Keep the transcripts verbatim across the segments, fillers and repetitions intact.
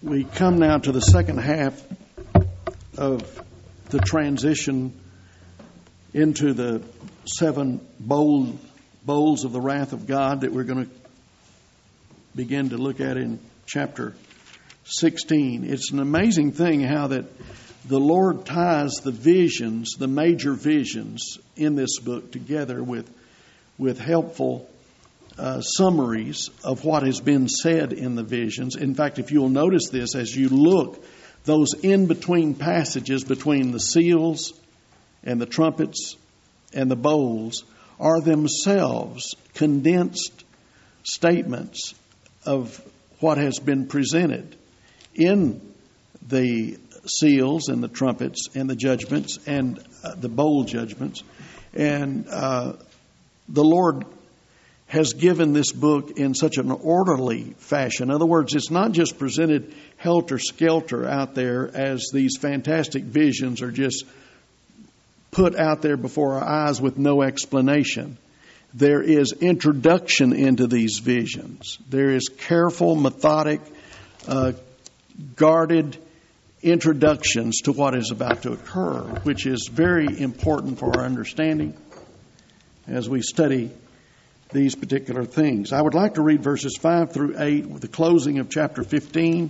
we come now to the second half of the transition into the seven bowl, bowls of the wrath of God that we're going to begin to look at in chapter sixteen. It's an amazing thing how that the Lord ties the visions, the major visions in this book together with, with helpful uh, summaries of what has been said in the visions. In fact, if you'll notice this as you look, those in-between passages between the seals and the trumpets and the bowls are themselves condensed statements of what has been presented in the seals and the trumpets and the judgments and uh, the bowl judgments. And uh, the Lord has given this book in such an orderly fashion. In other words, it's not just presented helter-skelter out there as these fantastic visions are just put out there before our eyes with no explanation. There is introduction into these visions. There is careful, methodic, uh, guarded introductions to what is about to occur, which is very important for our understanding as we study these particular things. I would like to read verses five through eight with the closing of chapter fifteen.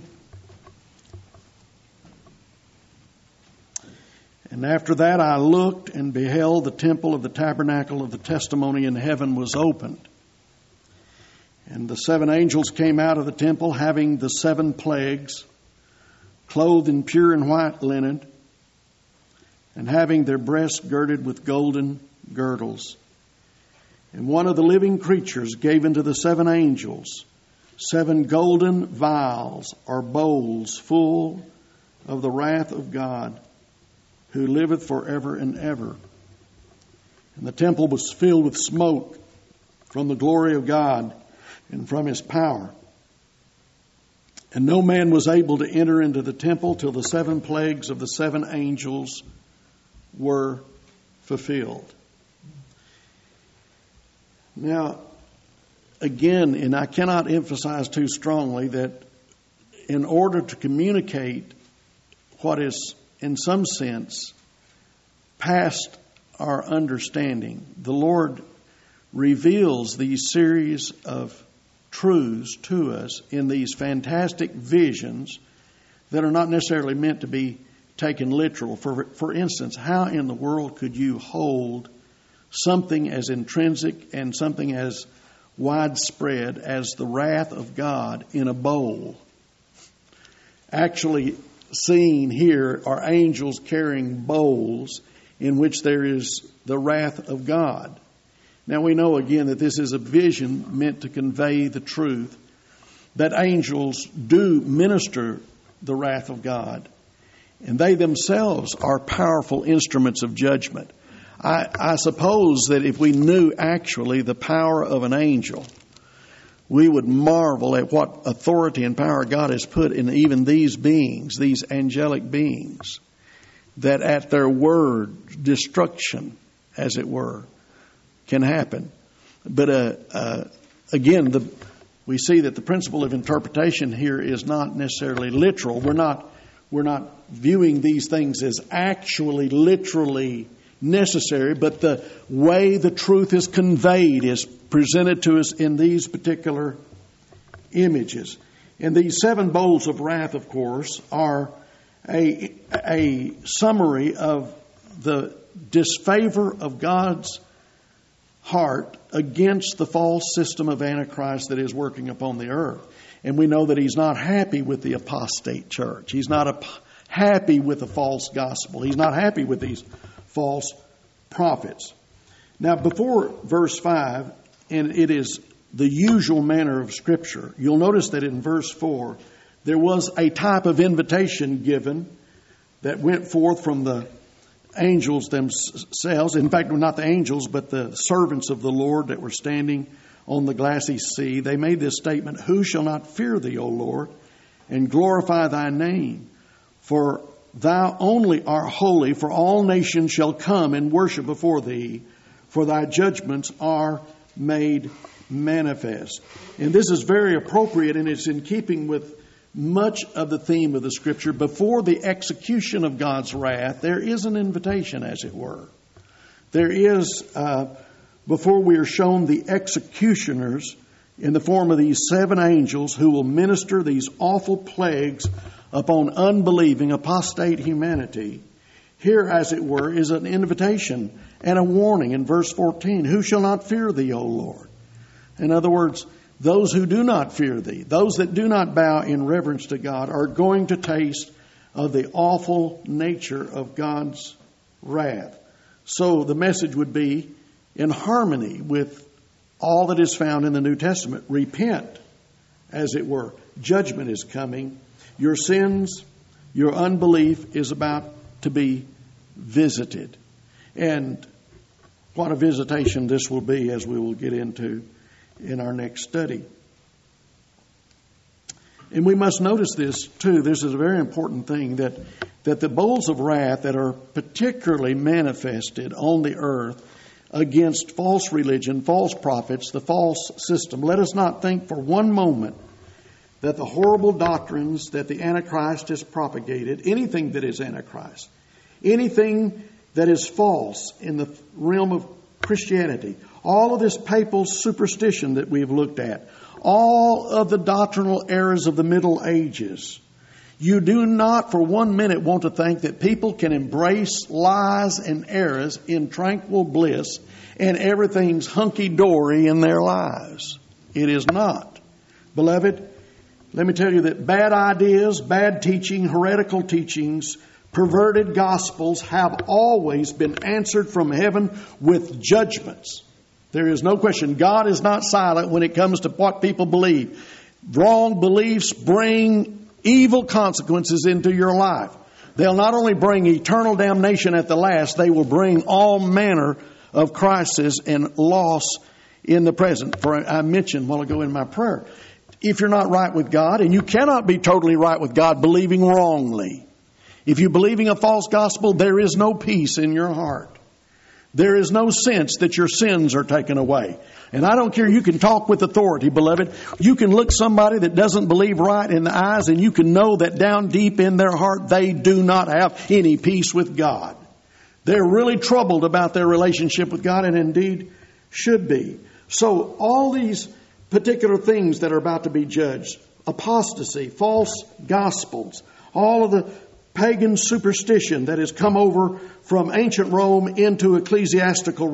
And after that I looked and beheld the temple of the tabernacle of the testimony in heaven was opened. And the seven angels came out of the temple having the seven plagues, clothed in pure and white linen, and having their breasts girded with golden girdles. And one of the living creatures gave unto the seven angels seven golden vials or bowls full of the wrath of God, who liveth forever and ever. And the temple was filled with smoke from the glory of God and from His power. And no man was able to enter into the temple till the seven plagues of the seven angels were fulfilled. Now, again, and I cannot emphasize too strongly that in order to communicate what is, in some sense, past our understanding, the Lord reveals these series of truths to us in these fantastic visions that are not necessarily meant to be taken literal. For, for instance, how in the world could you hold something as intrinsic and something as widespread as the wrath of God in a bowl? Actually seen here are angels carrying bowls in which there is the wrath of God. Now we know again that this is a vision meant to convey the truth that angels do minister the wrath of God, and they themselves are powerful instruments of judgment. I, I suppose that if we knew actually the power of an angel, we would marvel at what authority and power God has put in even these beings, these angelic beings, that at their word, destruction, as it were, can happen. But uh, uh, again, the, we see that the principle of interpretation here is not necessarily literal. We're not, we're not viewing these things as actually, literally necessary, but the way the truth is conveyed is presented to us in these particular images. And these seven bowls of wrath, of course, are a, a summary of the disfavor of God's heart against the false system of Antichrist that is working upon the earth. And we know that He's not happy with the apostate church. He's not a, happy with the false gospel. He's not happy with these false prophets. Now, before verse five, and it is the usual manner of Scripture, you'll notice that in verse four, there was a type of invitation given that went forth from the angels themselves. In fact, not the angels, but the servants of the Lord that were standing on the glassy sea. They made this statement, "Who shall not fear Thee, O Lord, and glorify Thy name? For Thou only art holy, for all nations shall come and worship before Thee, for Thy judgments are made manifest." And this is very appropriate, and it's in keeping with much of the theme of the Scripture. Before the execution of God's wrath, there is an invitation, as it were. There is, uh, before we are shown the executioners in the form of these seven angels who will minister these awful plagues upon unbelieving, apostate humanity, here, as it were, is an invitation and a warning in verse fourteen. Who shall not fear thee, O Lord? In other words, those who do not fear thee, those that do not bow in reverence to God, are going to taste of the awful nature of God's wrath. So the message would be in harmony with all that is found in the New Testament. Repent, as it were. Judgment is coming. Your sins, your unbelief is about to be visited. And what a visitation this will be, as we will get into in our next study. And we must notice this too. This is a very important thing, that, that the bowls of wrath that are particularly manifested on the earth against false religion, false prophets, the false system. Let us not think for one moment that the horrible doctrines that the Antichrist has propagated, anything that is Antichrist, anything that is false in the realm of Christianity, all of this papal superstition that we've looked at, all of the doctrinal errors of the Middle Ages, you do not for one minute want to think that people can embrace lies and errors in tranquil bliss and everything's hunky-dory in their lives. It is not. Beloved, let me tell you that bad ideas, bad teaching, heretical teachings, perverted gospels have always been answered from heaven with judgments. There is no question. God is not silent when it comes to what people believe. Wrong beliefs bring evil consequences into your life. They'll not only bring eternal damnation at the last, they will bring all manner of crisis and loss in the present. For I mentioned a while ago in my prayer, if you're not right with God, and you cannot be totally right with God believing wrongly. If you're believing a false gospel, there is no peace in your heart. There is no sense that your sins are taken away. And I don't care, you can talk with authority, beloved. You can look somebody that doesn't believe right in the eyes, and you can know that down deep in their heart, they do not have any peace with God. They're really troubled about their relationship with God, and indeed should be. So all these particular things that are about to be judged, apostasy, false gospels, all of the pagan superstition that has come over from ancient Rome into ecclesiastical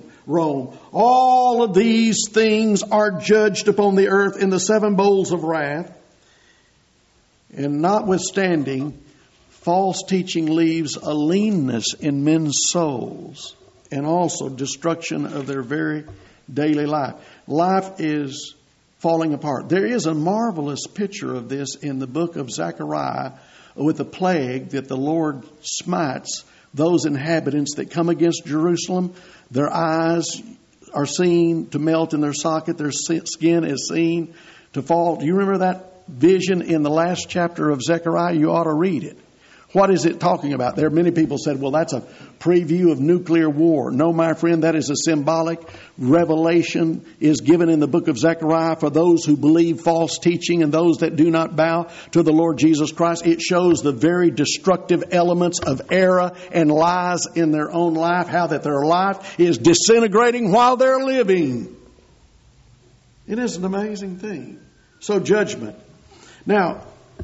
Rome. All of these things are judged upon the earth in the seven bowls of wrath. And notwithstanding, false teaching leaves a leanness in men's souls and also destruction of their very daily life. Life is falling apart. There is a marvelous picture of this in the book of Zechariah, with the plague that the Lord smites those inhabitants that come against Jerusalem. Their eyes are seen to melt in their socket. Their skin is seen to fall. Do you remember that vision in the last chapter of Zechariah? You ought to read it. What is it talking about? There are many people said, well, that's a preview of nuclear war. No, my friend, that is a symbolic revelation is given in the book of Zechariah for those who believe false teaching and those that do not bow to the Lord Jesus Christ. It shows the very destructive elements of error and lies in their own life, how that their life is disintegrating while they're living. It is an amazing thing. So judgment. Now,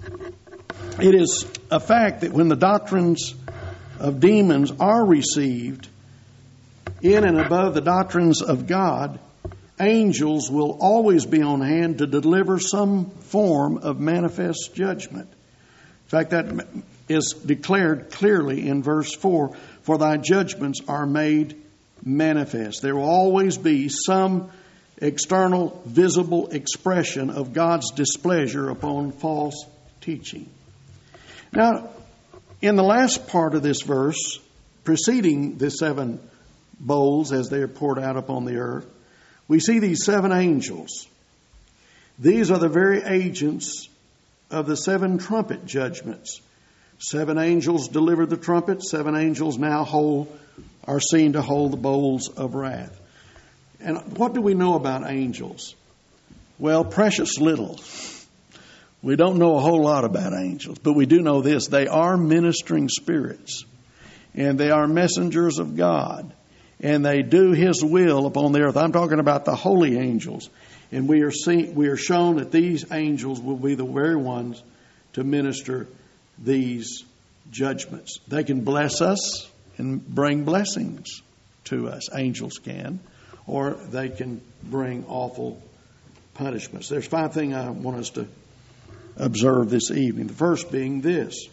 it is a fact that when the doctrines of demons are received in and above the doctrines of God, angels will always be on hand to deliver some form of manifest judgment. In fact, that is declared clearly in verse four, for thy judgments are made manifest. There will always be some external, visible expression of God's displeasure upon false teaching. Now, in the last part of this verse, preceding the seven bowls as they are poured out upon the earth, we see these seven angels. These are the very agents of the seven trumpet judgments. Seven angels delivered the trumpet. Seven angels now hold, are seen to hold the bowls of wrath. And what do we know about angels? Well, precious little. We don't know a whole lot about angels, but we do know this. They are ministering spirits, and they are messengers of God, and they do His will upon the earth. I'm talking about the holy angels, and we are seen, we are shown that these angels will be the very ones to minister these judgments. They can bless us and bring blessings to us. Angels can, or they can bring awful punishments. There's five things I want us to observe this evening. The first being this.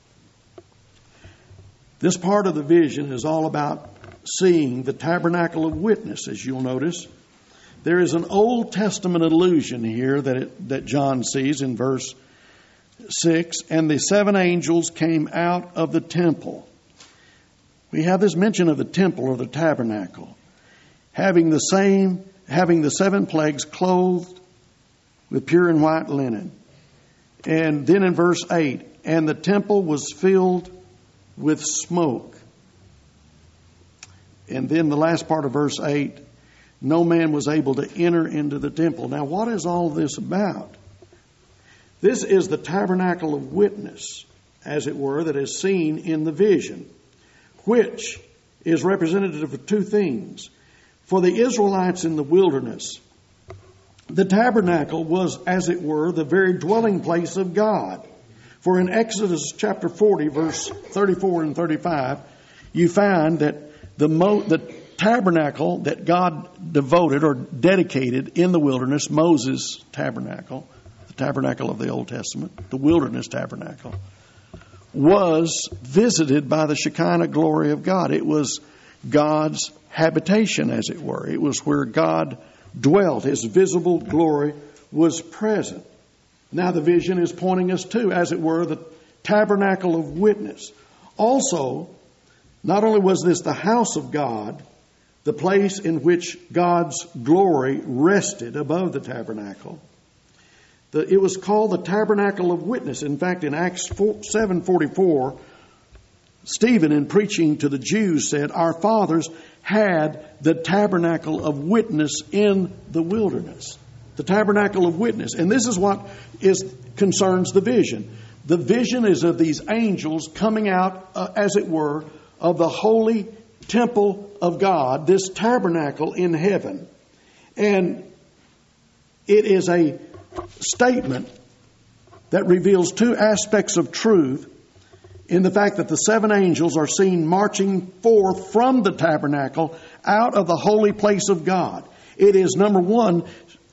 This part of the vision is all about seeing the tabernacle of witness, as you'll notice. There is an Old Testament allusion here that it, that John sees in verse six. And the seven angels came out of the temple. We have this mention of the temple or the tabernacle, having the same, having the seven plagues, clothed with pure and white linen. And then in verse eight, and the temple was filled with smoke. And then the last part of verse eight, no man was able to enter into the temple. Now, what is all this about? This is the tabernacle of witness, as it were, that is seen in the vision, which is representative of two things. For the Israelites in the wilderness, the tabernacle was, as it were, the very dwelling place of God. For in Exodus chapter forty, verse thirty-four and thirty-five, you find that the, mo- the tabernacle that God devoted or dedicated in the wilderness, Moses' tabernacle, the tabernacle of the Old Testament, the wilderness tabernacle, was visited by the Shekinah glory of God. It was God's habitation, as it were. It was where God dwelt. His visible glory was present. Now the vision is pointing us to, as it were, the tabernacle of witness. Also, not only was this the house of God, the place in which God's glory rested above the tabernacle, the, it was called the tabernacle of witness. In fact, in Acts seven forty-four, Stephen, in preaching to the Jews, said, our fathers had the tabernacle of witness in the wilderness. The tabernacle of witness. And this is what is concerns the vision. The vision is of these angels coming out, uh, as it were, of the holy temple of God, this tabernacle in heaven. And it is a statement that reveals two aspects of truth in the fact that the seven angels are seen marching forth from the tabernacle out of the holy place of God. It is, number one,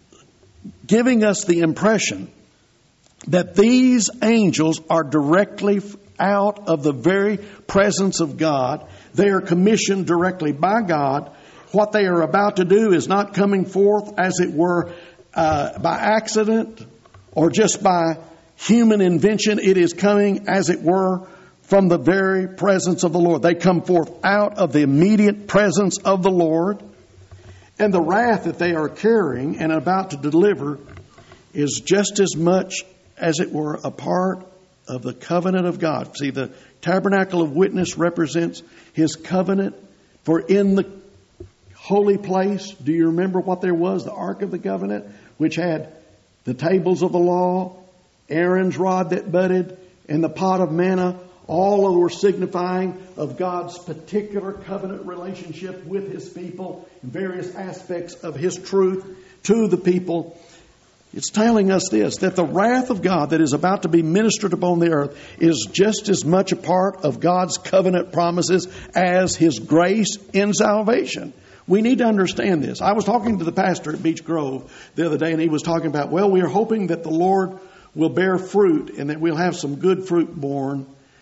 giving us the impression that these angels are directly out of the very presence of God. They are commissioned directly by God. What they are about to do is not coming forth, as it were, uh, by accident or just by human invention. It is coming, as it were, from the very presence of the Lord. They come forth out of the immediate presence of the Lord. And the wrath that they are carrying and about to deliver is just as much, as it were, a part of the covenant of God. See, the tabernacle of witness represents His covenant. For in the holy place, do you remember what there was? The Ark of the Covenant, which had the tables of the law, Aaron's rod that budded, and the pot of manna. All of them were signifying of God's particular covenant relationship with His people, and various aspects of His truth to the people. It's telling us this, that the wrath of God that is about to be ministered upon the earth is just as much a part of God's covenant promises as His grace in salvation. We need to understand this. I was talking to the pastor at Beech Grove the other day, and he was talking about, well, we are hoping that the Lord will bear fruit and that we'll have some good fruit born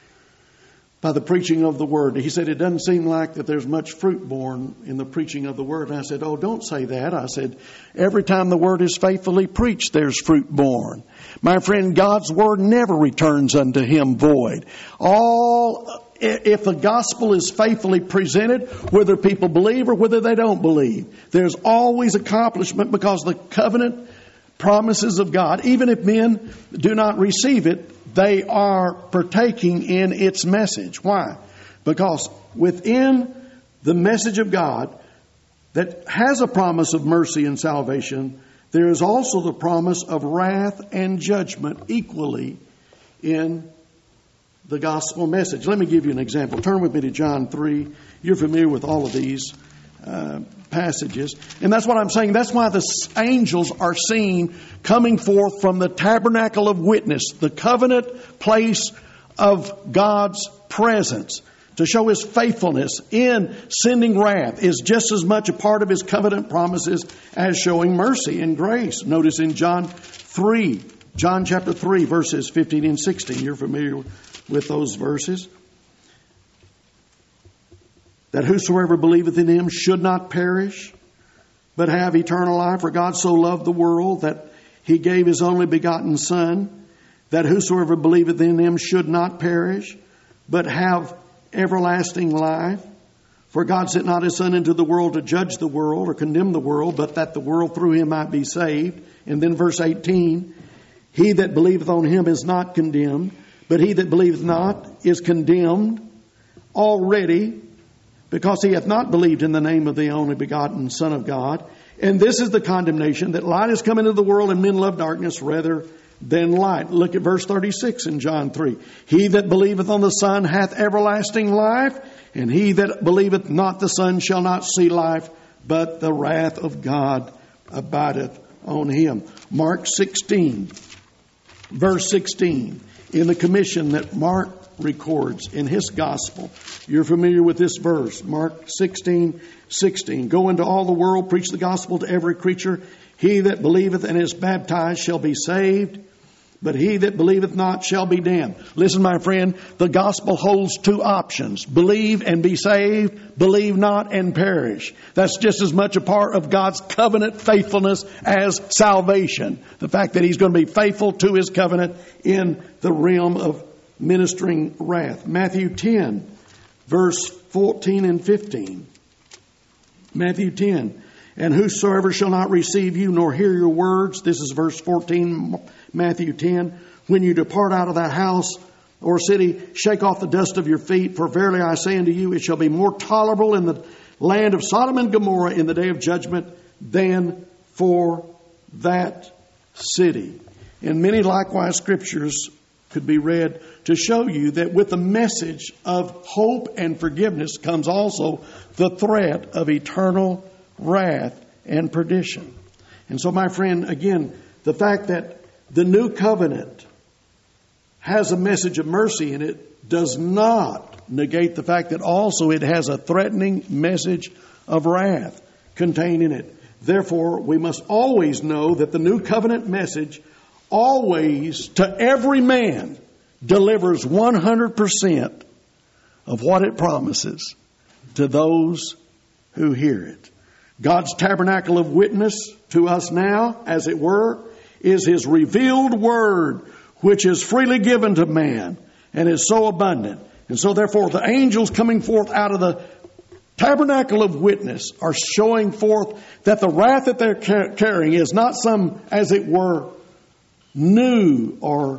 by the preaching of the Word. He said, it doesn't seem like that there's much fruit born in the preaching of the Word. And I said, oh, don't say that. I said, every time the Word is faithfully preached, there's fruit born. My friend, God's Word never returns unto Him void. All, if the gospel is faithfully presented, whether people believe or whether they don't believe, there's always accomplishment, because the covenant promises of God, even if men do not receive it, they are partaking in its message. Why? Because within the message of God that has a promise of mercy and salvation, there is also the promise of wrath and judgment equally in the gospel message. Let me give you an example. Turn with me to John three. You're familiar with all of these uh, passages. And that's what I'm saying. That's why the angels are seen coming forth from the tabernacle of witness, the covenant place of God's presence, to show His faithfulness in sending wrath is just as much a part of His covenant promises as showing mercy and grace. Notice in John three, John chapter three, verses fifteen and sixteen. You're familiar with those verses. That whosoever believeth in Him should not perish, but have eternal life. For God so loved the world that He gave His only begotten Son, that whosoever believeth in Him should not perish, but have everlasting life. For God sent not His Son into the world to judge the world or condemn the world, but that the world through Him might be saved. And then verse eighteen, He that believeth on Him is not condemned, but he that believeth not is condemned already, because he hath not believed in the name of the only begotten Son of God. And this is the condemnation, that light is come into the world, and men love darkness rather than light. Look at verse thirty-six in John three. He that believeth on the Son hath everlasting life, and he that believeth not the Son shall not see life, but the wrath of God abideth on him. Mark sixteen, verse sixteen, in the commission that Mark records in his gospel. You're familiar with this verse, Mark sixteen, sixteen. Go into all the world, preach the gospel to every creature. He that believeth and is baptized shall be saved, but he that believeth not shall be damned. Listen, my friend, the gospel holds two options. Believe and be saved, believe not and perish. That's just as much a part of God's covenant faithfulness as salvation. The fact that He's going to be faithful to His covenant in the realm of ministering wrath. Matthew ten, verse fourteen and fifteen. Matthew ten. And whosoever shall not receive you nor hear your words, this is verse fourteen, Matthew ten, when you depart out of that house or city, shake off the dust of your feet, for verily I say unto you, it shall be more tolerable in the land of Sodom and Gomorrah in the day of judgment than for that city. And many likewise scriptures could be read to show you that with the message of hope and forgiveness comes also the threat of eternal wrath and perdition. And so, my friend, again, the fact that the new covenant has a message of mercy in it does not negate the fact that also it has a threatening message of wrath contained in it. Therefore, we must always know that the new covenant message always, to every man, delivers one hundred percent of what it promises to those who hear it. God's tabernacle of witness to us now, as it were, is His revealed word, which is freely given to man and is so abundant. And so therefore the angels coming forth out of the tabernacle of witness are showing forth that the wrath that they're carrying is not some, as it were, new or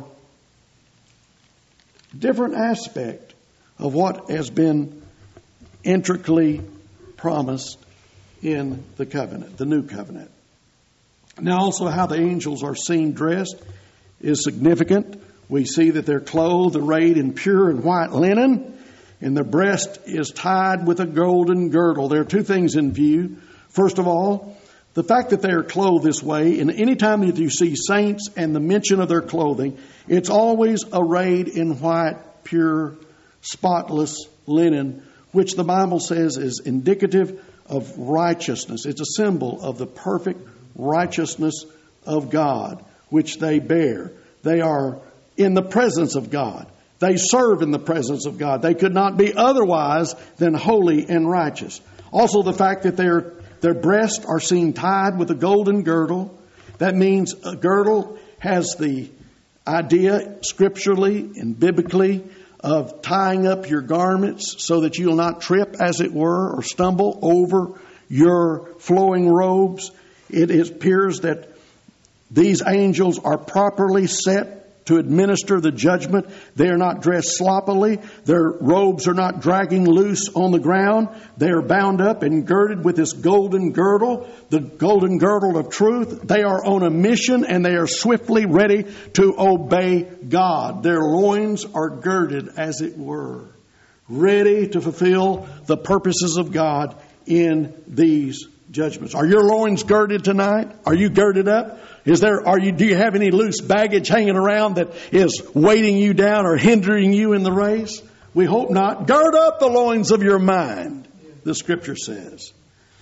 different aspect of what has been intricately promised in the covenant, the new covenant. Now also how the angels are seen dressed is significant. We see that they're clothed, arrayed in pure and white linen, and their breast is tied with a golden girdle. There are two things in view. First of all, the fact that they are clothed this way, and any time that you see saints and the mention of their clothing, it's always arrayed in white, pure, spotless linen, which the Bible says is indicative of righteousness. It's a symbol of the perfect righteousness of God, which they bear. They are in the presence of God. They serve in the presence of God. They could not be otherwise than holy and righteous. Also, the fact that their their breasts are seen tied with a golden girdle. That means a girdle has the idea scripturally and biblically of tying up your garments so that you'll not trip, as it were, or stumble over your flowing robes. It appears that these angels are properly set to administer the judgment. They are not dressed sloppily. Their robes are not dragging loose on the ground. They are bound up and girded with this golden girdle, the golden girdle of truth. They are on a mission and they are swiftly ready to obey God. Their loins are girded, as it were, ready to fulfill the purposes of God in these judgments. Are your loins girded tonight? Are you girded up? Is there, are you, do you have any loose baggage hanging around that is weighting you down or hindering you in the race? We hope not. Gird up the loins of your mind, the Scripture says.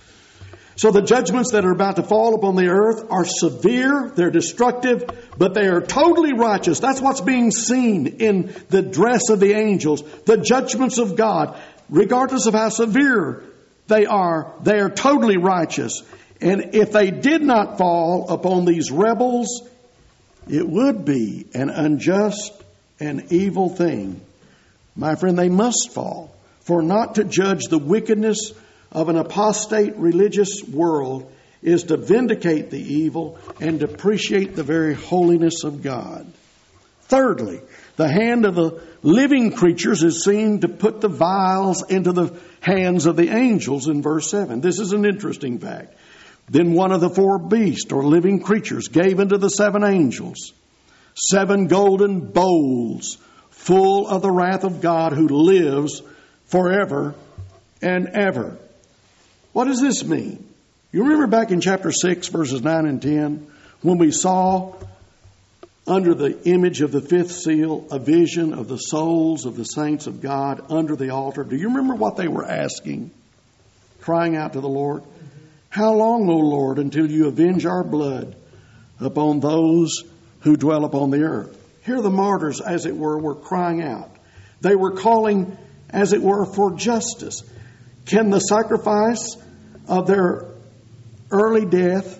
So the judgments that are about to fall upon the earth are severe, they're destructive, but they are totally righteous. That's what's being seen in the dress of the angels. The judgments of God, regardless of how severe they are, they are totally righteous. And if they did not fall upon these rebels, it would be an unjust and evil thing. My friend, they must fall. For not to judge the wickedness of an apostate religious world is to vindicate the evil and depreciate the very holiness of God. Thirdly, the hand of the living creatures is seen to put the vials into the hands of the angels in verse seven. This is an interesting fact. Then one of the four beasts or living creatures gave unto the seven angels seven golden bowls full of the wrath of God who lives forever and ever. What does this mean? You remember back in chapter six, verses nine and ten, when we saw under the image of the fifth seal a vision of the souls of the saints of God under the altar. Do you remember what they were asking? Crying out to the Lord. How long, O Lord, until you avenge our blood upon those who dwell upon the earth? Here the martyrs, as it were, were crying out. They were calling, as it were, for justice. Can the sacrifice of their early death,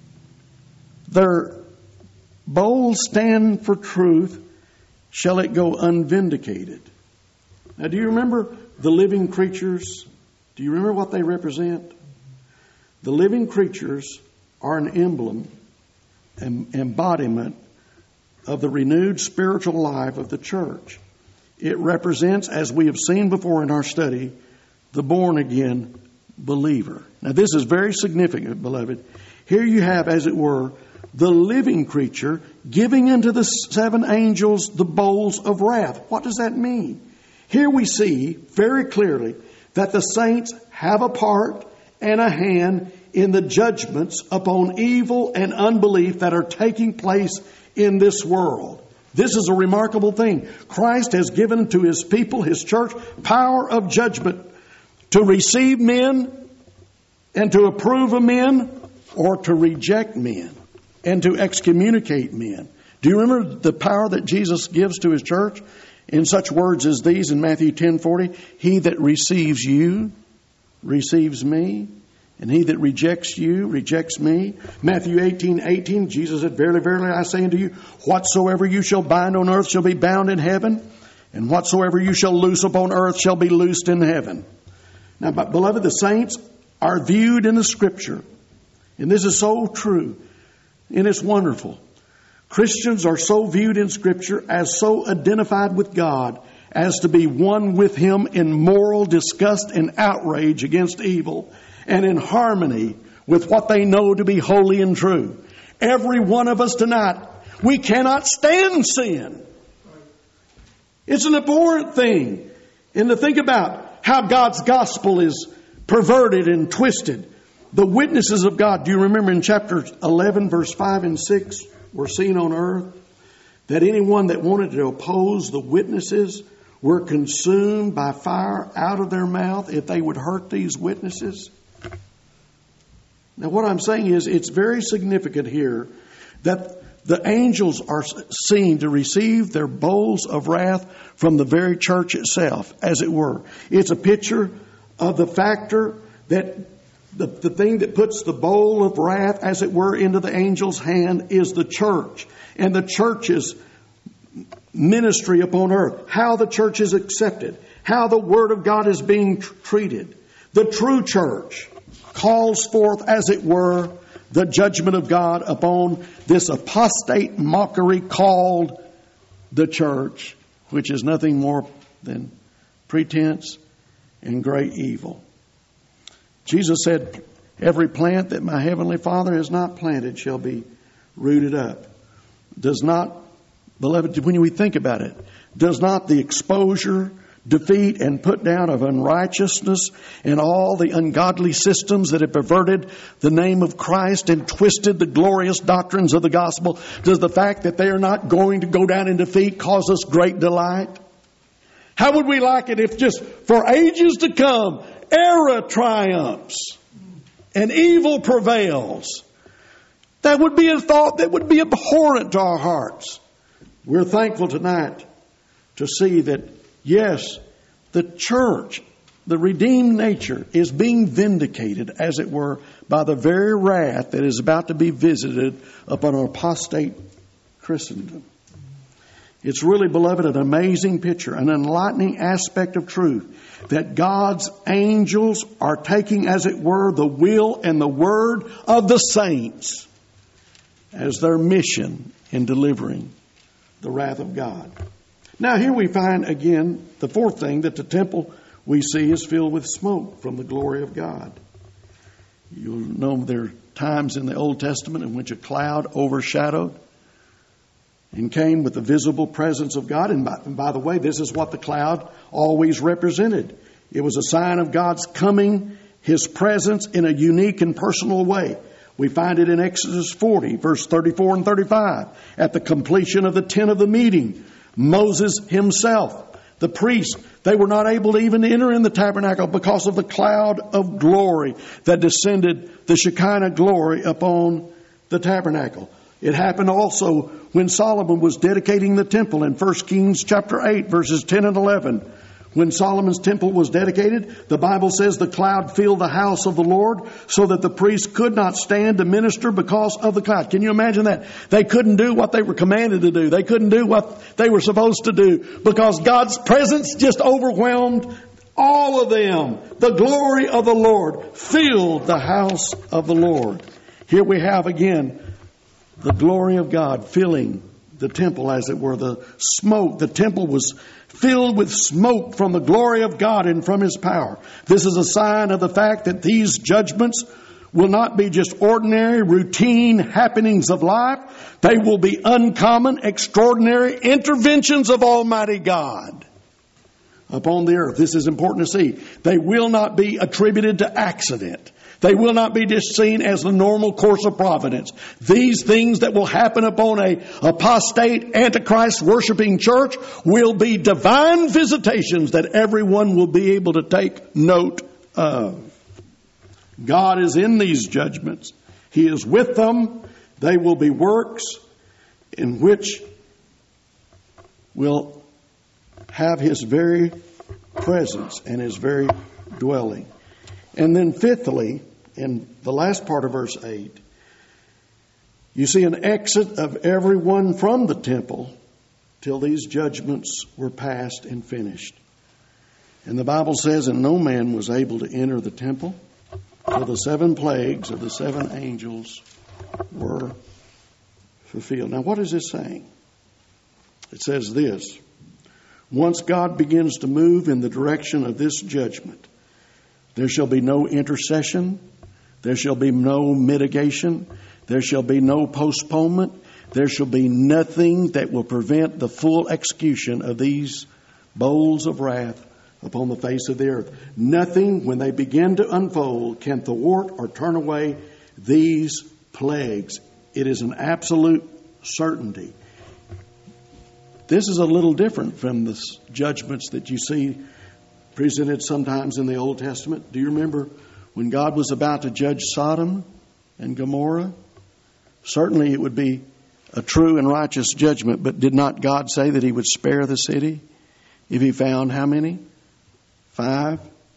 their bowl stand for truth, shall it go unvindicated? Now, do you remember the living creatures? Do you remember what they represent? The living creatures are an emblem, an embodiment of the renewed spiritual life of the church. It represents, as we have seen before in our study, the born-again believer. Now, this is very significant, beloved. Here you have, as it were, the living creature giving unto the seven angels the bowls of wrath. What does that mean? Here we see very clearly that the saints have a part and a hand in the judgments upon evil and unbelief that are taking place in this world. This is a remarkable thing. Christ has given to His people, His church, power of judgment to receive men and to approve of men or to reject men and to excommunicate men. Do you remember the power that Jesus gives to His church in such words as these in Matthew ten forty? He that receives you receives me, and he that rejects you rejects me. Matthew eighteen eighteen, Jesus said, Verily, verily, I say unto you, whatsoever you shall bind on earth shall be bound in heaven, and whatsoever you shall loose upon earth shall be loosed in heaven. Now, but beloved, the saints are viewed in the Scripture, and this is so true, and it's wonderful. Christians are so viewed in Scripture as so identified with God as to be one with Him in moral disgust and outrage against evil, and in harmony with what they know to be holy and true. Every one of us tonight, we cannot stand sin. It's an abhorrent thing. And to think about how God's gospel is perverted and twisted. The witnesses of God, do you remember in chapter eleven, verse five and six, were seen on earth? That anyone that wanted to oppose the witnesses were consumed by fire out of their mouth if they would hurt these witnesses. Now, what I'm saying is it's very significant here that the angels are seen to receive their bowls of wrath from the very church itself, as it were. It's a picture of the factor that the, the thing that puts the bowl of wrath, as it were, into the angel's hand is the church. And the church's ministry upon earth. How the church is accepted. How the Word of God is being tr- treated. The true church calls forth, as it were, the judgment of God upon this apostate mockery called the church, which is nothing more than pretense and great evil. Jesus said, every plant that my heavenly Father has not planted shall be rooted up. Does not, beloved, when we think about it, does not the exposure, defeat, and put down of unrighteousness and all the ungodly systems that have perverted the name of Christ and twisted the glorious doctrines of the gospel, does the fact that they are not going to go down in defeat cause us great delight? How would we like it if just for ages to come, error triumphs and evil prevails? That would be a thought that would be abhorrent to our hearts. We're thankful tonight to see that, yes, the church, the redeemed nature, is being vindicated, as it were, by the very wrath that is about to be visited upon an apostate Christendom. It's really, beloved, an amazing picture, an enlightening aspect of truth, that God's angels are taking, as it were, the will and the word of the saints as their mission in delivering the wrath of God. Now here we find again the fourth thing, that the temple we see is filled with smoke from the glory of God. You'll know there are times in the Old Testament in which a cloud overshadowed and came with the visible presence of God. And by, and by the way, this is what the cloud always represented. It was a sign of God's coming, His presence in a unique and personal way. We find it in Exodus forty, verse thirty-four and thirty-five. At the completion of the tent of the meeting, Moses himself, the priest, they were not able to even enter in the tabernacle because of the cloud of glory that descended, the Shekinah glory, upon the tabernacle. It happened also when Solomon was dedicating the temple in First Kings chapter eight, verses ten and eleven. When Solomon's temple was dedicated, the Bible says the cloud filled the house of the Lord so that the priests could not stand to minister because of the cloud. Can you imagine that? They couldn't do what they were commanded to do. They couldn't do what they were supposed to do because God's presence just overwhelmed all of them. The glory of the Lord filled the house of the Lord. Here we have again the glory of God filling the temple, as it were, the smoke. The temple was filled with smoke from the glory of God and from His power. This is a sign of the fact that these judgments will not be just ordinary, routine happenings of life. They will be uncommon, extraordinary interventions of Almighty God upon the earth. This is important to see. They will not be attributed to accident. They will not be just seen as the normal course of providence. These things that will happen upon a apostate, antichrist worshiping church will be divine visitations that everyone will be able to take note of. God is in these judgments. He is with them. They will be works in which will have His very presence and His very dwelling. And then fifthly, in the last part of verse eight, you see an exit of everyone from the temple till these judgments were passed and finished. And the Bible says, and no man was able to enter the temple till the seven plagues of the seven angels were fulfilled. Now, what is this saying? It says this: once God begins to move in the direction of this judgment, there shall be no intercession. There shall be no mitigation. There shall be no postponement. There shall be nothing that will prevent the full execution of these bowls of wrath upon the face of the earth. Nothing, when they begin to unfold, can thwart or turn away these plagues. It is an absolute certainty. This is a little different from the judgments that you see presented sometimes in the Old Testament. Do you remember when God was about to judge Sodom and Gomorrah? Certainly it would be a true and righteous judgment, but did not God say that He would spare the city if He found how many? Five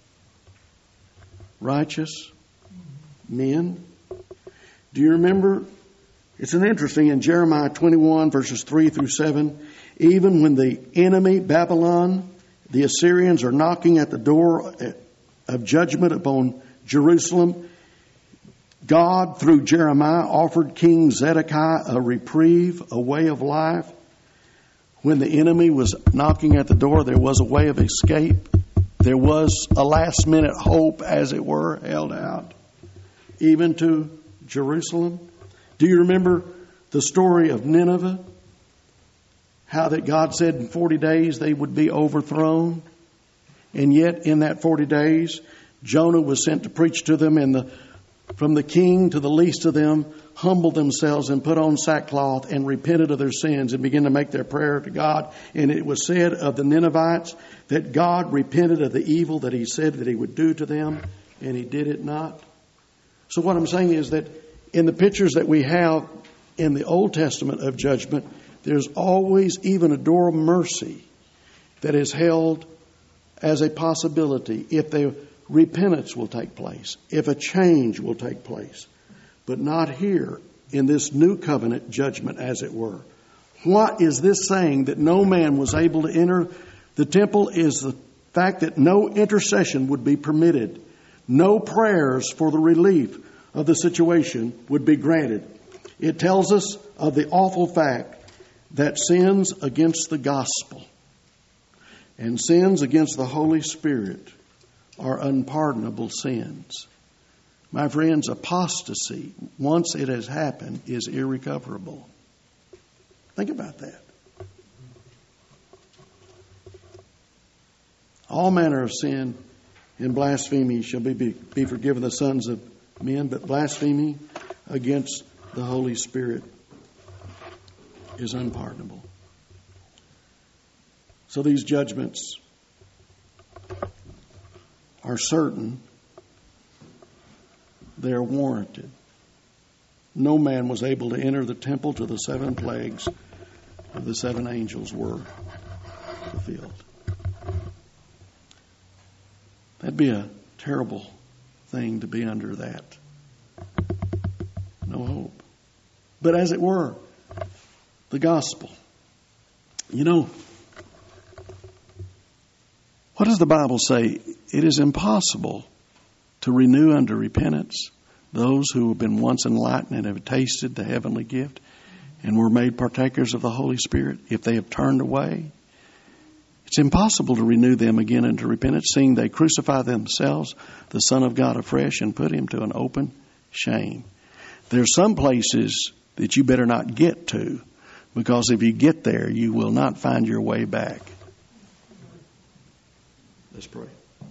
righteous men? Do you remember? It's an interesting in Jeremiah twenty-one verses three through seven. Even when the enemy, Babylon, the Assyrians, are knocking at the door of judgment upon Jerusalem, God, through Jeremiah, offered King Zedekiah a reprieve, a way of life, When the enemy was knocking at the door, there was a way of escape. There was a last minute hope, as it were, held out, even to Jerusalem. Do you remember the story of Nineveh? How that God said in forty days they would be overthrown. And yet in that forty days, Jonah was sent to preach to them, and the, from the king to the least of them humbled themselves and put on sackcloth and repented of their sins and began to make their prayer to God. And it was said of the Ninevites that God repented of the evil that He said that He would do to them, and He did it not. So what I'm saying is that in the pictures that we have in the Old Testament of judgment, there's always even a door of mercy that is held as a possibility if the repentance will take place, if a change will take place. But not here in this new covenant judgment, as it were. What is this saying that no man was able to enter the temple is the fact that no intercession would be permitted. No prayers for the relief of the situation would be granted. It tells us of the awful fact that sins against the gospel and sins against the Holy Spirit are unpardonable sins. My friends, apostasy, once it has happened, is irrecoverable. Think about that. All manner of sin and blasphemy shall be, be, be forgiven the sons of men, but blasphemy against the Holy Spirit is unpardonable. So these judgments are certain. They are warranted. No man was able to enter the temple till the seven plagues of the seven angels were fulfilled. That'd be a terrible thing to be under that. No hope. But as it were, the gospel. You know, what does the Bible say? It is impossible to renew unto repentance those who have been once enlightened and have tasted the heavenly gift and were made partakers of the Holy Spirit, if they have turned away. It's impossible to renew them again unto repentance, seeing they crucify themselves, the Son of God afresh, and put Him to an open shame. There's some places that you better not get to, because if you get there, you will not find your way back. Let's pray.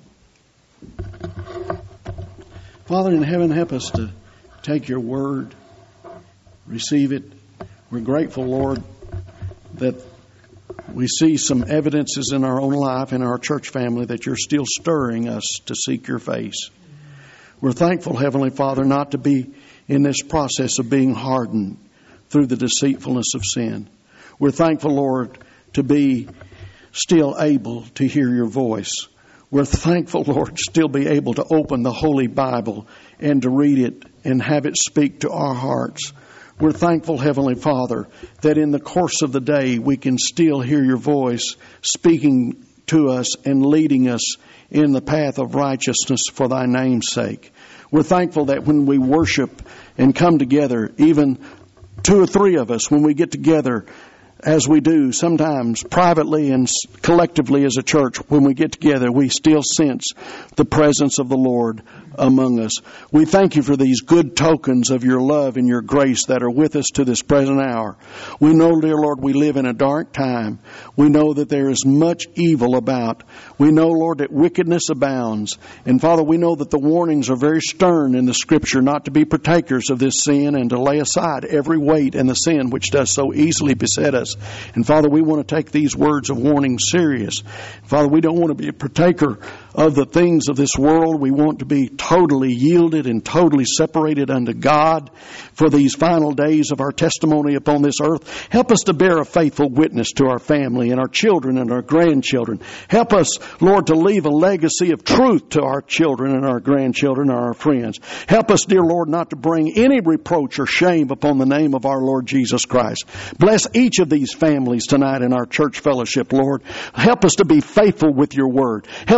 Father in heaven, help us to take your word, receive it. We're grateful, Lord, that we see some evidences in our own life, in our church family, that you're still stirring us to seek your face. We're thankful, Heavenly Father, not to be in this process of being hardened through the deceitfulness of sin. We're thankful, Lord, to be still able to hear your voice. We're thankful, Lord, to still be able to open the Holy Bible and to read it and have it speak to our hearts. We're thankful, Heavenly Father, that in the course of the day we can still hear your voice speaking to us and leading us in the path of righteousness for thy name's sake. We're thankful that when we worship and come together, even two or three of us, when we get together, as we do sometimes privately and collectively as a church, when we get together, we still sense the presence of the Lord among us. We thank you for these good tokens of your love and your grace that are with us to this present hour. We know, dear Lord, we live in a dark time. We know that there is much evil about. We know, Lord, that wickedness abounds. And Father, we know that the warnings are very stern in the Scripture not to be partakers of this sin and to lay aside every weight and the sin which does so easily beset us. And Father, we want to take these words of warning serious. Father, we don't want to be a partaker of the things of this world. We want to be totally yielded and totally separated unto God for these final days of our testimony upon this earth. Help us to bear a faithful witness to our family and our children and our grandchildren. Help us, Lord, to leave a legacy of truth to our children and our grandchildren and our friends. Help us, dear Lord, not to bring any reproach or shame upon the name of our Lord Jesus Christ. Bless each of these families tonight in our church fellowship, Lord. Help us to be faithful with your word. Help us to be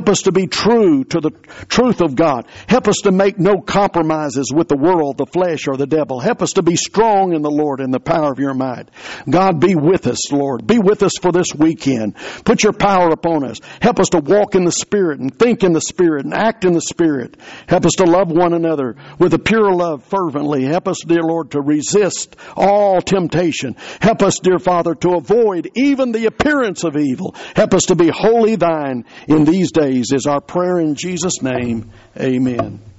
be true to the truth of God. Help us to make no compromises with the world, the flesh, or the devil. Help us to be strong in the Lord and the power of your might. God, be with us, Lord. Be with us for this weekend. Put your power upon us. Help us to walk in the Spirit and think in the Spirit and act in the Spirit. Help us to love one another with a pure love fervently. Help us, dear Lord, to resist all temptation. Help us, dear Father, to avoid even the appearance of evil. Help us to be wholly thine in these days is our prayer in Jesus' name. Amen.